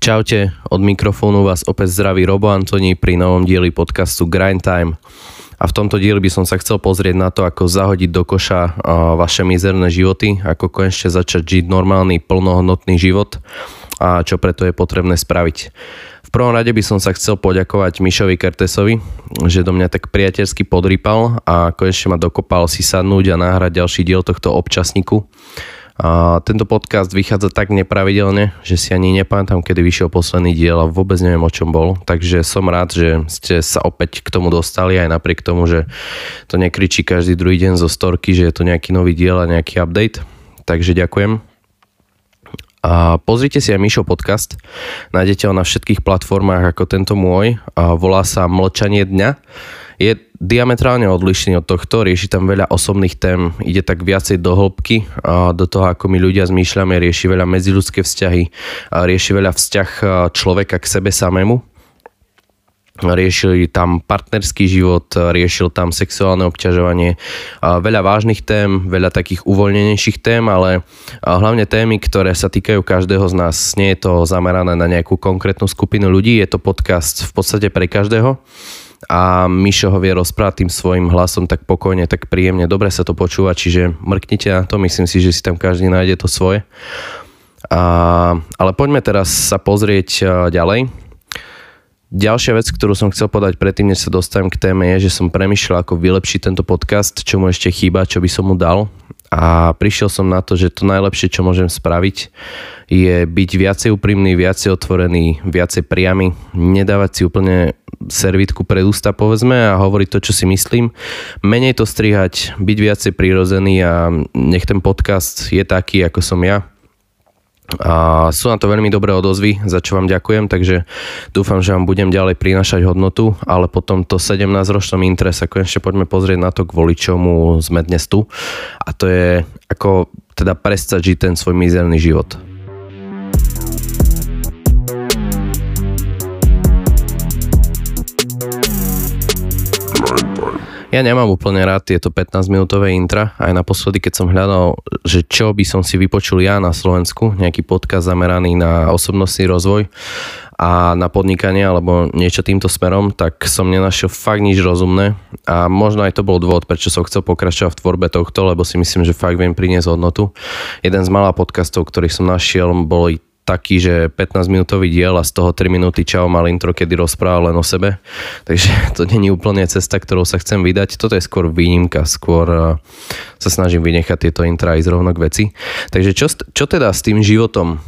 Čaute, od mikrofónu vás opäť zdraví Robo Antoni pri novom dieli podcastu Grind Time. A v tomto dieli by som sa chcel pozrieť na to, ako zahodiť do koša vaše mizerné životy, ako konečne začať žiť normálny, plnohodnotný život a čo preto je potrebné spraviť. V prvom rade by som sa chcel poďakovať Mišovi Kertesovi, že do mňa tak priateľsky podrýpal a konečne ma dokopal si sadnúť a nahrať ďalší diel tohto občasníku. A tento podcast vychádza tak nepravidelne, že si ani nepamätám, kedy vyšiel posledný diel a vôbec neviem, o čom bol. Takže som rád, že ste sa opäť k tomu dostali, aj napriek tomu, že to nekričí každý druhý deň zo storky, že je to nejaký nový diel a nejaký update. Takže ďakujem. A pozrite si aj Mišov podcast. Nájdete ho na všetkých platformách ako tento môj. A volá sa Mlčanie dňa. Je diametrálne odlišný od tohto, rieši tam veľa osobných tém, ide tak viacej do hĺbky, do toho, ako my ľudia zmýšľame, rieši veľa medziľudské vzťahy, rieši veľa vzťah človeka k sebe samému. Riešil tam partnerský život, riešil tam sexuálne obťažovanie, veľa vážnych tém, veľa takých uvoľnenejších tém, ale hlavne témy, ktoré sa týkajú každého z nás. Nie je to zamerané na nejakú konkrétnu skupinu ľudí, je to podcast v podstate pre každého. A Mišo ho vie rozprávať tým svojim hlasom tak pokojne, tak príjemne, dobre sa to počúva, čiže mrknite na to, myslím si, že si tam každý nájde to svoje. Ale poďme teraz sa pozrieť ďalej. Ďalšia vec, ktorú som chcel povedať predtým, než sa dostanem k téme, je, že som premýšľal, ako vylepšiť tento podcast, čo mu ešte chýba, čo by som mu dal. A prišiel som na to, že to najlepšie, čo môžem spraviť, je byť viacej úprimný, viacej otvorený, viacej priamy, nedávať si úplne servítku pred ústa, povedzme, a hovoriť to, čo si myslím. Menej to strihať, byť viacej prirodzený a nech ten podcast je taký, ako som ja. A sú na to veľmi dobré odozvy, za čo vám ďakujem, takže dúfam, že vám budem ďalej prinášať hodnotu, ale po tomto 17-ročnom intre sa konečne poďme pozrieť na to, kvôli čomu sme dnes tu. A to je, ako teda prestať žiť ten svoj mizerný život. Ja nemám úplne rád tieto 15-minútové intra. Aj naposledy, keď som hľadal, že čo by som si vypočul ja na Slovensku, nejaký podcast zameraný na osobnostný rozvoj a na podnikanie alebo niečo týmto smerom, tak som nenašiel fakt nič rozumné. A možno aj to bol dôvod, prečo som chcel pokračovať v tvorbe tohto, lebo si myslím, že fakt viem priniesť hodnotu. Jeden z mála podcastov, ktorých som našiel, bol taký, že 15-minútový diel a z toho 3 minúty čau mal intro, kedy rozprával len o sebe. Takže to nie je úplne cesta, ktorou sa chcem vydať. Toto je skôr výnimka, skôr sa snažím vynechať tieto intra ísť rovno k veci. Takže čo teda s tým životom?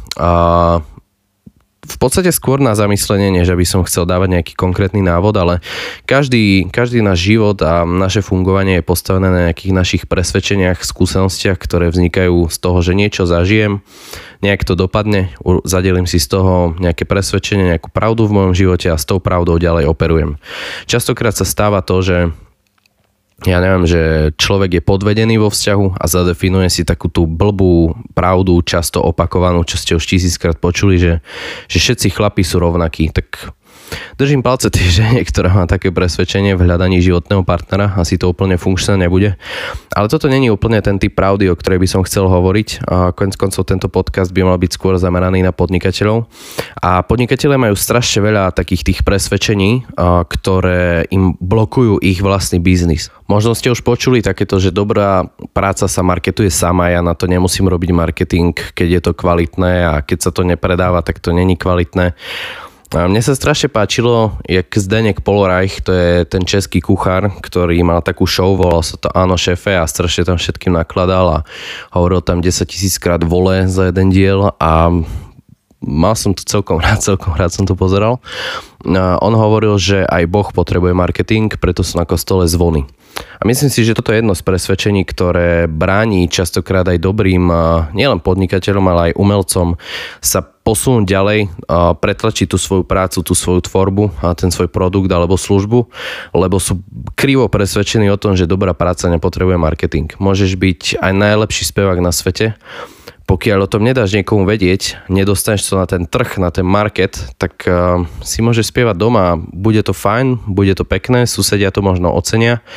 V podstate skôr na zamyslenie, než aby som chcel dávať nejaký konkrétny návod, ale každý náš život a naše fungovanie je postavené na nejakých našich presvedčeniach, skúsenostiach, ktoré vznikajú z toho, že niečo zažijem, nejak to dopadne, zadelím si z toho nejaké presvedčenie, nejakú pravdu v mojom živote a s tou pravdou ďalej operujem. Častokrát sa stáva to, že ja neviem, že človek je podvedený vo vzťahu a zadefinuje si takú tú blbú pravdu, často opakovanú, čo ste už 1000-krát počuli, že všetci chlapi sú rovnakí. Tak držím palce tej žene, ktorá má také presvedčenie v hľadaní životného partnera, asi to úplne funkčné nebude. Ale toto není úplne ten typ pravdy, o ktorej by som chcel hovoriť. Koniec koncov tento podcast by mal byť skôr zameraný na podnikateľov. A podnikatelia majú strašne veľa takých tých presvedčení, ktoré im blokujú ich vlastný biznis. Možno ste už počuli takéto, že dobrá práca sa marketuje sama, ja na to nemusím robiť marketing, keď je to kvalitné, a keď sa to nepredáva, tak to není kvalitné. A mne sa strašne páčilo, jak Zdeněk Polorajch, to je ten český kuchár, ktorý mal takú show, volal sa to Áno šéfe, a strašne tam všetkým nakladal a hovoril tam 10 000 krát vole za jeden diel a mal som to celkom rád som to pozeral. On hovoril, že aj Boh potrebuje marketing, preto sú na kostole zvony. A myslím si, že toto je jedno z presvedčení, ktoré bráni častokrát aj dobrým, nielen podnikateľom, ale aj umelcom sa posunúť ďalej, pretlačiť tú svoju prácu, tú svoju tvorbu a ten svoj produkt alebo službu, lebo sú krivo presvedčení o tom, že dobrá práca nepotrebuje marketing. Môžeš byť aj najlepší spevák na svete, pokiaľ o tom nedáš niekomu vedieť, nedostaneš to na ten trh, na ten market, tak si môžeš spievať doma, bude to fajn, bude to pekné, susedia to možno ocenia,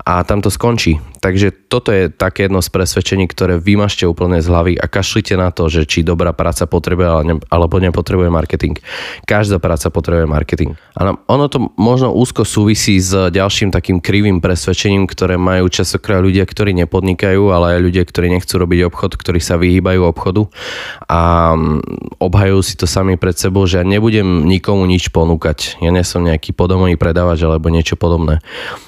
a tam to skončí. Takže toto je také jedno z presvedčení, ktoré vymažte úplne z hlavy a kašlite na to, že či dobrá práca potrebuje alebo nepotrebuje marketing. Každá práca potrebuje marketing. Ale ono to možno úzko súvisí s ďalším takým krivým presvedčením, ktoré majú častokrát ľudia, ktorí nepodnikajú, ale aj ľudia, ktorí nechcú robiť obchod, ktorí sa vyhýbajú obchodu a obhajujú si to sami pred sebou, že ja nebudem nikomu nič ponúkať. Ja nie som nejaký podomový predávač alebo niečo podobné.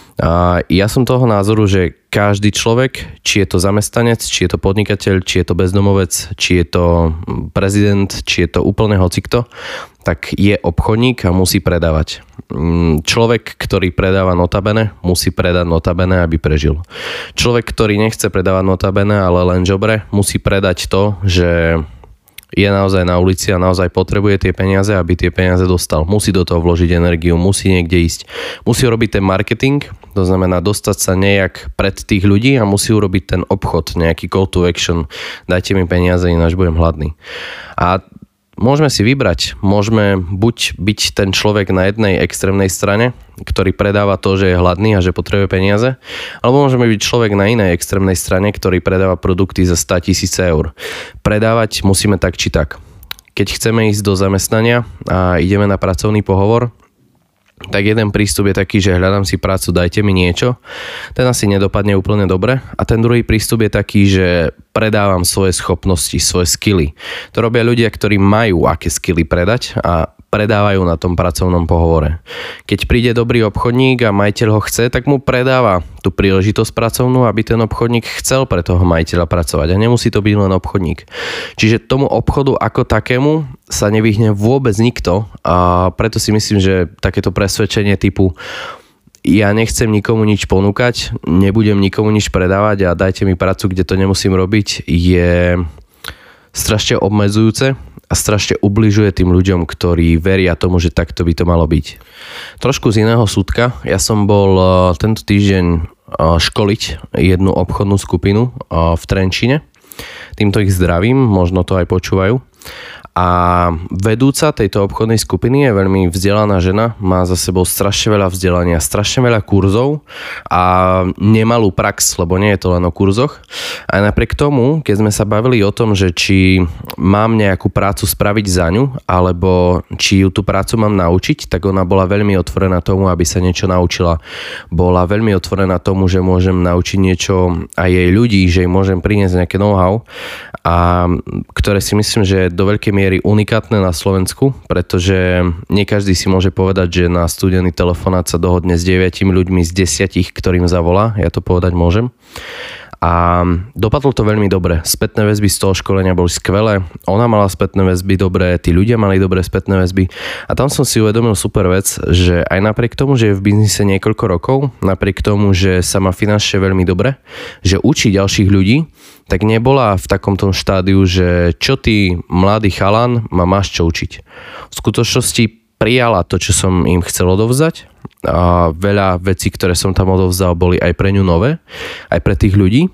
A ja som toho názoru, že každý človek, či je to zamestnanec, či je to podnikateľ, či je to bezdomovec, či je to prezident, či je to úplne hocikto, tak je obchodník a musí predávať. Človek, ktorý predáva notabene, musí predať notabene, aby prežil. Človek, ktorý nechce predávať notabene, ale len žobre, musí predať to, že je naozaj na ulici a naozaj potrebuje tie peniaze, aby tie peniaze dostal. Musí do toho vložiť energiu, musí niekde ísť. Musí robiť ten marketing, to znamená dostať sa nejak pred tých ľudí a musí urobiť ten obchod, nejaký call to action. Dajte mi peniaze, ináč budem hladný. A môžeme si vybrať. Môžeme buď byť ten človek na jednej extrémnej strane, ktorý predáva to, že je hladný a že potrebuje peniaze, alebo môžeme byť človek na inej extrémnej strane, ktorý predáva produkty za 100 000 eur. Predávať musíme tak či tak. Keď chceme ísť do zamestnania a ideme na pracovný pohovor, tak jeden prístup je taký, že hľadám si prácu, dajte mi niečo. Ten asi nedopadne úplne dobre. A ten druhý prístup je taký, že predávam svoje schopnosti, svoje skily. To robia ľudia, ktorí majú aké skily predať a predávajú na tom pracovnom pohovore. Keď príde dobrý obchodník a majiteľ ho chce, tak mu predáva tú príležitosť pracovnú, aby ten obchodník chcel pre toho majiteľa pracovať. A nemusí to byť len obchodník. Čiže tomu obchodu ako takému sa nevyhne vôbec nikto a preto si myslím, že takéto presvedčenie typu ja nechcem nikomu nič ponúkať, nebudem nikomu nič predávať a dajte mi prácu, kde to nemusím robiť, je strašne obmedzujúce a strašne ubližuje tým ľuďom, ktorí veria tomu, že takto by to malo byť. Trošku z iného súdka. Ja som bol tento týždeň školiť jednu obchodnú skupinu v Trenčine. Týmto ich zdravím, možno to aj počúvajú. A vedúca tejto obchodnej skupiny je veľmi vzdelaná žena, má za sebou strašne veľa vzdelania, strašne veľa kurzov a nemalú prax, lebo nie je to len o kurzoch. A napriek tomu, keď sme sa bavili o tom, že či mám nejakú prácu spraviť za ňu, alebo či ju tú prácu mám naučiť, tak ona bola veľmi otvorená tomu, aby sa niečo naučila. Bola veľmi otvorená tomu, že môžem naučiť niečo aj jej ľudí, že jej môžem priniesť nejaké know-how, a ktoré si myslím, že je do veľkej miery unikátne na Slovensku, pretože nie každý si môže povedať, že na studený telefonát sa dohodne s 9 ľuďmi z 10, ktorým zavolá. Ja to povedať môžem. A dopadlo to veľmi dobre. Spätné väzby z toho školenia boli skvelé. Ona mala spätné väzby dobré, tí ľudia mali dobré spätné väzby. A tam som si uvedomil super vec, že aj napriek tomu, že je v biznise niekoľko rokov, napriek tomu, že sa má finančne veľmi dobre, že učí ďalších ľudí, tak nebola v takomto štádiu, že čo ty, mladý chalan, ma máš čo učiť. V skutočnosti prijala to, čo som im chcel odovzdať. A veľa vecí, ktoré som tam odovzdal, boli aj pre ňu nové, aj pre tých ľudí.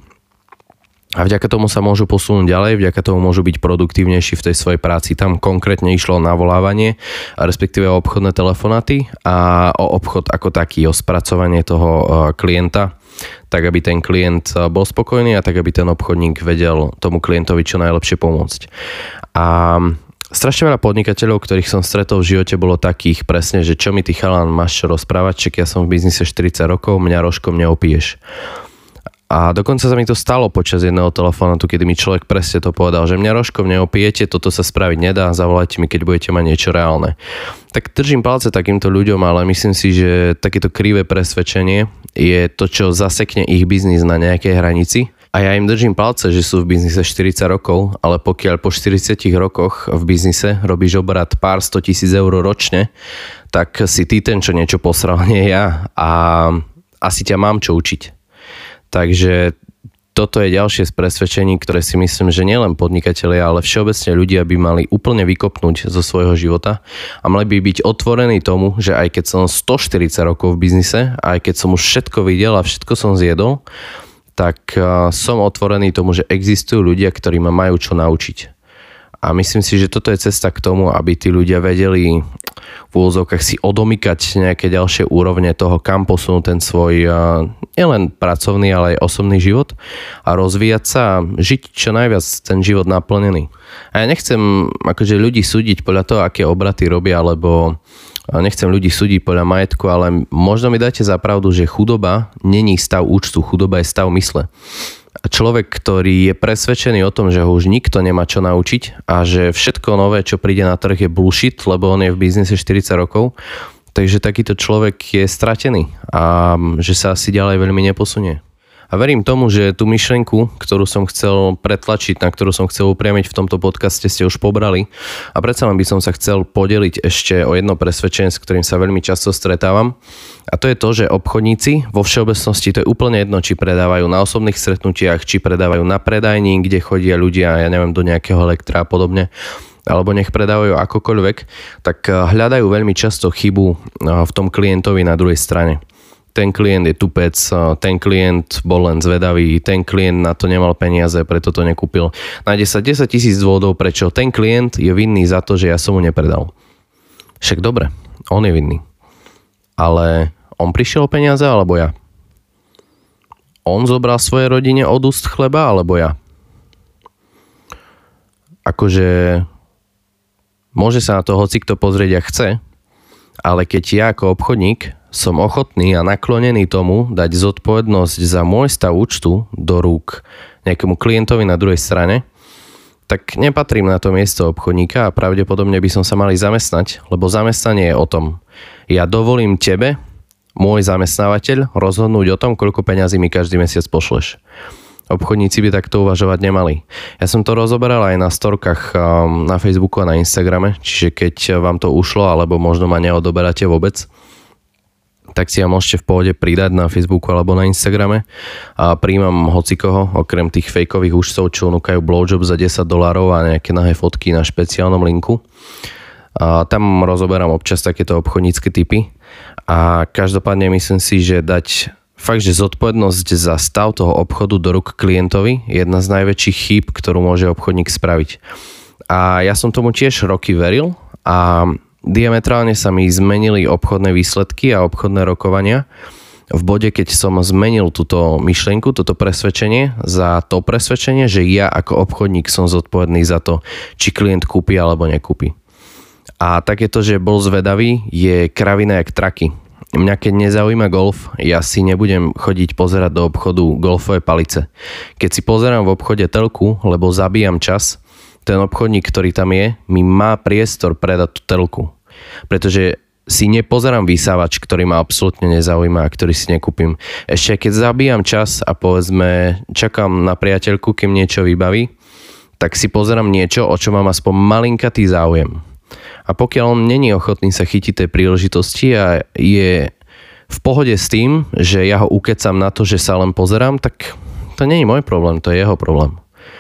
A vďaka tomu sa môžu posunúť ďalej, vďaka tomu môžu byť produktívnejší v tej svojej práci. Tam konkrétne išlo o navolávanie, respektíve o obchodné telefonáty a o obchod ako taký, o spracovanie toho klienta, tak aby ten klient bol spokojný a tak aby ten obchodník vedel tomu klientovi čo najlepšie pomôcť. A strašne veľa podnikateľov, ktorých som stretol v živote, bolo takých presne, že čo mi ty chalan máš čo rozprávať, čak ja som v biznise 40 rokov, mňa rožkom neopiješ. A dokonca sa mi to stalo počas jedného telefonátu, kedy mi človek presne to povedal, že mňa rožkom neopijete, toto sa spraviť nedá, zavolajte mi, keď budete mať niečo reálne. Tak držím palce takýmto ľuďom, ale myslím si, že takéto krivé presvedčenie je to, čo zasekne ich biznis na nejakej hranici. A ja im držím palce, že sú v biznise 40 rokov, ale pokiaľ po 40 rokoch v biznise robíš obrat pár 100 000 eur ročne, tak si ty ten, čo niečo posral, nie ja. A asi ťa mám čo učiť. Takže toto je ďalšie z presvedčení, ktoré si myslím, že nielen podnikatelia, ale všeobecne ľudia by mali úplne vykopnúť zo svojho života a mali by byť otvorení tomu, že aj keď som 140 rokov v biznise, aj keď som už všetko videl a všetko som zjedol, tak som otvorený tomu, že existujú ľudia, ktorí ma majú čo naučiť. A myslím si, že toto je cesta k tomu, aby tí ľudia vedeli v úvodzovkách si odomykať nejaké ďalšie úrovne toho, kam posunúť ten svoj nielen pracovný, ale aj osobný život a rozvíjať sa a žiť čo najviac ten život naplnený. A ja nechcem akože ľudí súdiť podľa toho, aké obraty robia, alebo nechcem ľudí súdiť podľa majetku, ale možno mi dáte za pravdu, že chudoba není stav účtu, chudoba je stav mysle. Človek, ktorý je presvedčený o tom, že ho už nikto nemá čo naučiť a že všetko nové, čo príde na trh je bullshit, lebo on je v biznise 40 rokov, takže takýto človek je stratený a že sa asi ďalej veľmi neposunie. A verím tomu, že tú myšlienku, ktorú som chcel pretlačiť, na ktorú som chcel upriamiť v tomto podcaste, ste už pobrali. A predsa len by som sa chcel podeliť ešte o jedno presvedčenie, s ktorým sa veľmi často stretávam. A to je to, že obchodníci vo všeobecnosti, to je úplne jedno, či predávajú na osobných stretnutiach, či predávajú na predajni, kde chodia ľudia, ja neviem, do nejakého elektra a podobne, alebo nech predávajú akokoľvek, tak hľadajú veľmi často chybu v tom klientovi na druhej strane. Ten klient je tupec, ten klient bol len zvedavý, ten klient na to nemal peniaze, preto to nekúpil. Nájde sa 10 000 dôvodov, prečo ten klient je vinný za to, že ja som mu nepredal. Však dobre, on je vinný. Ale on prišiel o peniaze, alebo ja? On zobral svojej rodine od úst chleba, alebo ja? Akože môže sa na to hocikto pozrieť, ak chce, ale keď ja ako obchodník som ochotný a naklonený tomu dať zodpovednosť za môj stav účtu do rúk nejakému klientovi na druhej strane, tak nepatrím na to miesto obchodníka a pravdepodobne by som sa mali zamestnať, lebo zamestnanie je o tom. Ja dovolím tebe, môj zamestnávateľ, rozhodnúť o tom, koľko peňazí mi každý mesiac pošleš. Obchodníci by takto uvažovať nemali. Ja som to rozoberal aj na storkách na Facebooku a na Instagrame, čiže keď vám to ušlo, alebo možno ma neodoberáte vôbec, tak si ja môžete v pohode pridať na Facebooku alebo na Instagrame a príjmam hocikoho, okrem tých fejkových účtov, čo núkajú blowjob za $10 a nejaké nahé fotky na špeciálnom linku. A tam rozoberám občas takéto obchodnícke typy a každopádne myslím si, že dať fakt, že zodpovednosť za stav toho obchodu do rúk klientovi je jedna z najväčších chýb, ktorú môže obchodník spraviť. A ja som tomu tiež roky veril a diametrálne sa mi zmenili obchodné výsledky a obchodné rokovania v bode, keď som zmenil túto myšlienku, toto presvedčenie za to presvedčenie, že ja ako obchodník som zodpovedný za to, či klient kúpi alebo nekúpi. A takéto, že bol zvedavý, je kravina jak traky. Mňa keď nezaujíma golf, ja si nebudem chodiť pozerať do obchodu golfové palice. Keď si pozerám v obchode telku, lebo zabíjam čas, ten obchodník, ktorý tam je, mi má priestor predať tú telku. Pretože si nepozerám vysávač, ktorý ma absolútne nezaujíma a ktorý si nekúpim. Ešte keď zabíjam čas a povedzme čakám na priateľku, kým niečo vybaví, tak si pozerám niečo, o čo mám aspoň malinkatý záujem. A pokiaľ on není ochotný sa chytiť tej príležitosti a je v pohode s tým, že ja ho ukecam na to, že sa len pozerám, tak to nie je môj problém, to je jeho problém.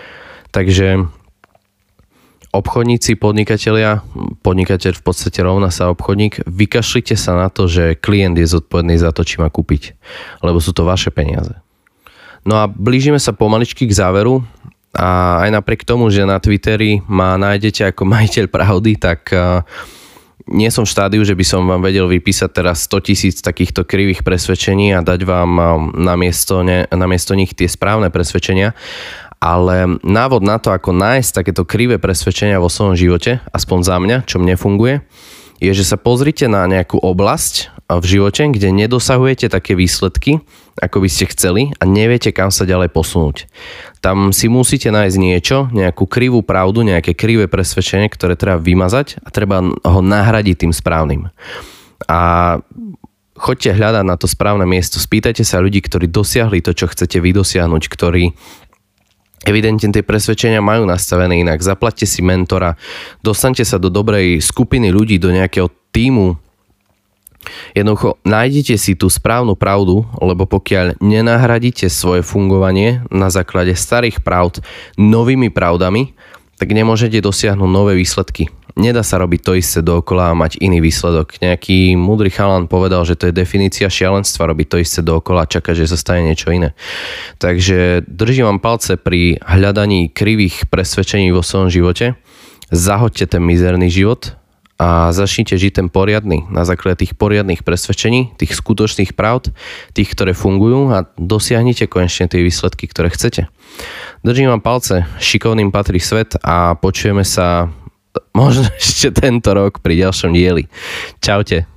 Takže obchodníci, podnikateľ v podstate rovná sa obchodník, vykašlite sa na to, že klient je zodpovedný za to, či má kúpiť, lebo sú to vaše peniaze. No a blížime sa pomaličky k záveru a aj napriek tomu, že na Twitteri ma nájdete ako majiteľ pravdy, tak nie som v štádiu, že by som vám vedel vypísať teraz 100 000 takýchto krivých presvedčení a dať vám na miesto nich tie správne presvedčenia. Ale návod na to, ako nájsť takéto krivé presvedčenia vo svojom živote, aspoň za mňa, čo mne funguje, je, že sa pozrite na nejakú oblasť v živote, kde nedosahujete také výsledky, ako by ste chceli a neviete, kam sa ďalej posunúť. Tam si musíte nájsť niečo, nejakú krivú pravdu, nejaké krivé presvedčenie, ktoré treba vymazať a treba ho nahradiť tým správnym. A choďte hľadať na to správne miesto, spýtajte sa ľudí, ktorí dosiahli to, čo chcete vy dosiahnuť, ktorí evidentne tie presvedčenia majú nastavené inak. Zaplaťte si mentora, dostaňte sa do dobrej skupiny ľudí, do nejakého tímu. Jednoducho nájdete si tú správnu pravdu, lebo pokiaľ nenahradíte svoje fungovanie na základe starých pravd novými pravdami, tak nemôžete dosiahnuť nové výsledky. Nedá sa robiť to isté dookola a mať iný výsledok. Nejaký múdry chalan povedal, že to je definícia šialenstva, robiť to isté dookola a čakať, že sa stane niečo iné. Takže držím vám palce pri hľadaní krivých presvedčení vo svojom živote. Zahoďte ten mizerný život a začnite žiť ten poriadny, na základe tých poriadnych presvedčení, tých skutočných pravd, tých, ktoré fungujú a dosiahnite konečne tie výsledky, ktoré chcete. Držím vám palce, šikovným patrí svet a počujeme sa možno ešte tento rok pri ďalšom dieli. Čaute.